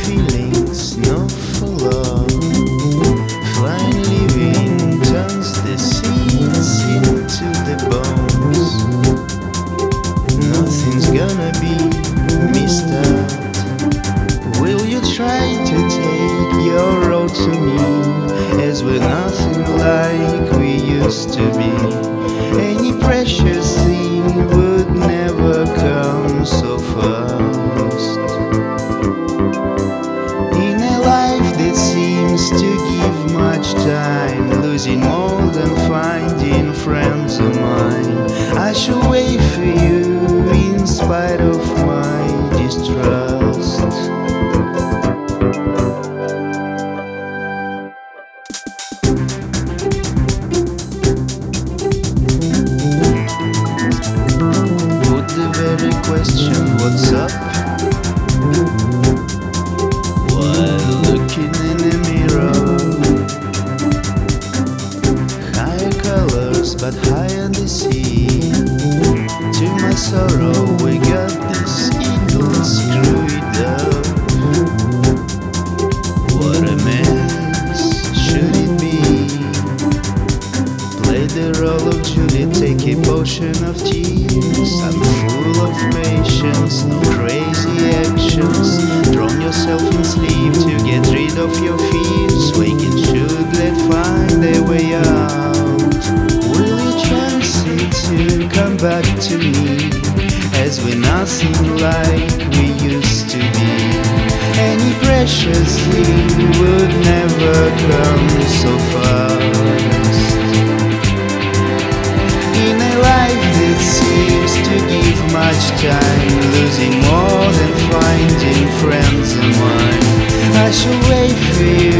feelings, no for love. Flying living turns the seeds into the bones. Nothing's gonna be missed out. Will you try to take your road to me, as we're nothing like we used to be? Any precious thing would never come so fast. In a life that seems to give much time, losing more than finding friends of mine, I shall wait for you in spite of my distrust. Put the very question, what's up? While looking in the mirror, higher colors but high on the sea. To my sorrow we got this eagle screwed up. What a mess should it be? Play the role of Juliet, take a potion of tears. I'm full of patience, no crazy actions. Drown yourself in sleep to get rid of your fears. Waking should let find their way out. Will you chance it to come back to me, as we're nothing like we used to be? Any precious thing would never come so fast. In a life that seems to give much time, losing more than finding friends of mine, I shall wait for you